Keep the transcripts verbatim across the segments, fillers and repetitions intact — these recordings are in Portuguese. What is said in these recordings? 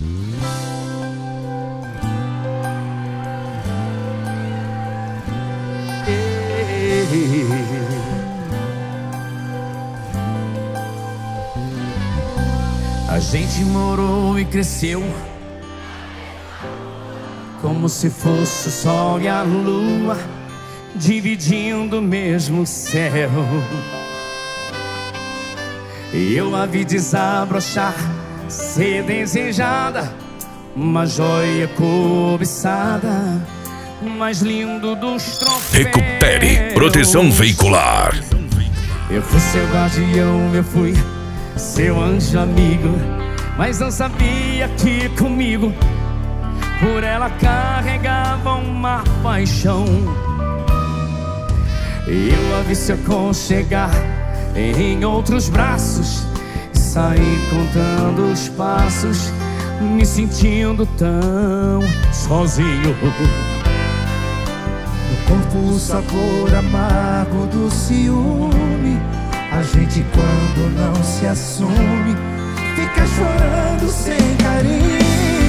A gente morou e cresceu como se fosse o sol e a lua dividindo o mesmo céu. E eu a vi desabrochar, ser desejada, uma joia cobiçada, mais lindo dos troféus. Recupere proteção veicular. Eu fui seu guardião, eu fui seu anjo amigo, mas não sabia que comigo por ela carregava uma paixão. Eu a vi se aconchegar em outros braços, saí contando os passos, me sentindo tão sozinho. No corpo o sabor amargo do ciúme. A gente quando não se assume fica chorando sem carinho.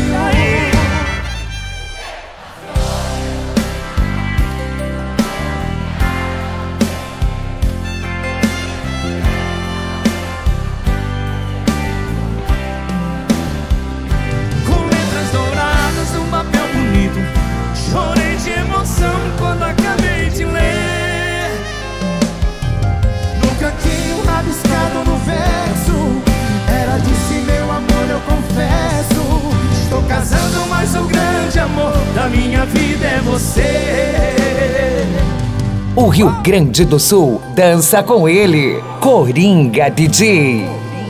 Com letras douradas num papel bonito, chorei de emoção quando acabei de ler. Cantinho rabiscado no verso, ela disse: meu amor, eu confesso, estou casando, mas o grande amor da minha vida é você. O Rio Grande do Sul dança com ele, Coringa D J.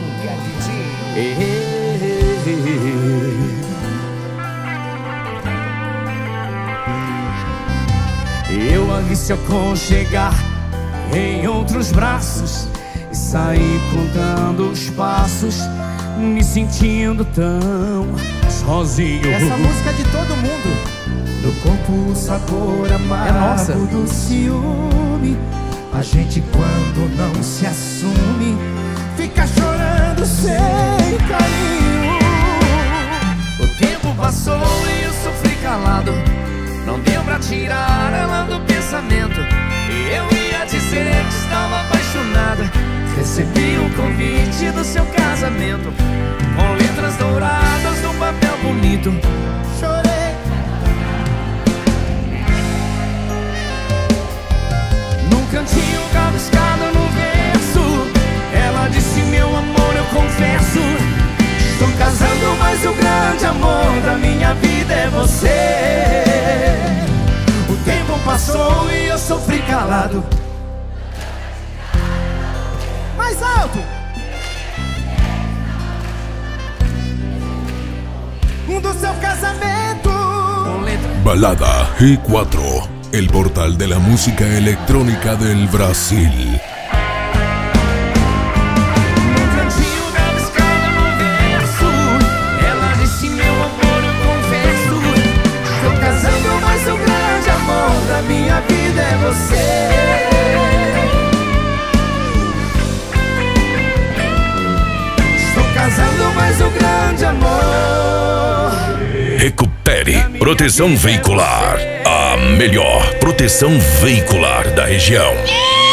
Eu a vi se aconchegar em outros braços e saí contando os passos, me sentindo tão sozinho. Essa música é de todo mundo. No corpo o sabor amargo é do ciúme. A gente quando não se assume fica chorando sem carinho. O tempo passou e eu sofri calado, não deu pra tirar ela do pensamento. Eu ia dizer que estava apaixonada, recebi um convite do seu casamento, com letras douradas num papel bonito. Chorei num cantinho rabiscado no verso, ela disse: meu amor, eu confesso, estou casando, mas o grande amor da minha vida é você. O tempo passou e eu sofri calado. mais alto. Um do seu casamento. Balada G cuatro, el portal de la música electrónica del Brasil. Da minha vida é você. Estou casando, mas o grande amor. Recupere proteção veicular, a melhor proteção veicular da região.